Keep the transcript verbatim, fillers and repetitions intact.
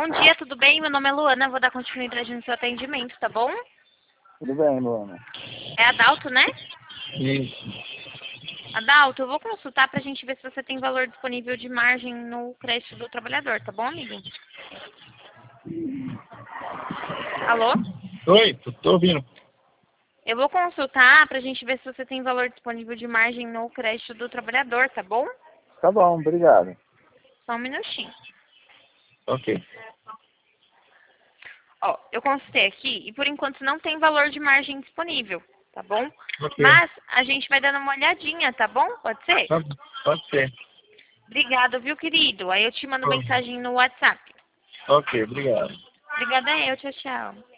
Bom dia, tudo bem? Meu nome é Luana, vou dar continuidade no seu atendimento, tá bom? Tudo bem, Luana. É Adalto, né? Isso. Adalto, eu vou consultar pra gente ver se você tem valor disponível de margem no crédito do trabalhador, tá bom, amigo? Alô? Oi, tô, tô ouvindo. Eu vou consultar pra gente ver se você tem valor disponível de margem no crédito do trabalhador, tá bom? Tá bom, obrigado. Só um minutinho. Ok. Ó, eu consultei aqui e por enquanto não tem valor de margem disponível, tá bom? Ok. Mas a gente vai dando uma olhadinha, tá bom? Pode ser? Tá, pode ser. Obrigada, viu, querido? Aí eu te mando Ok, mensagem no WhatsApp. ok, obrigado. Obrigada eu, tchau, tchau.